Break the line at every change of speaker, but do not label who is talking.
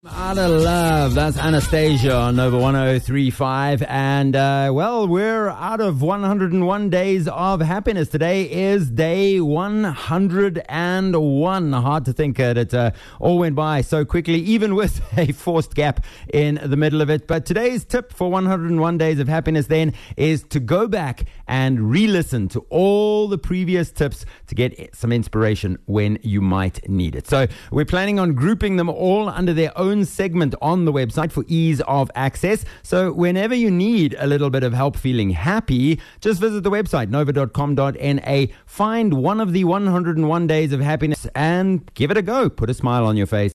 Out of love, that's Anastasia on Nova 103.5. And, we're out of 101 days of happiness. Today is day 101. Hard to think that it all went by so quickly, even with a forced gap in the middle of it. But today's tip for 101 days of happiness then is to go back and re-listen to all the previous tips to get some inspiration when you might need it. So we're planning on grouping them all under their own segment on the website for ease of access. So whenever you need a little bit of help feeling happy, just visit the website nova.com.na, find one of the 101 days of happiness and give it a go. Put a smile on your face.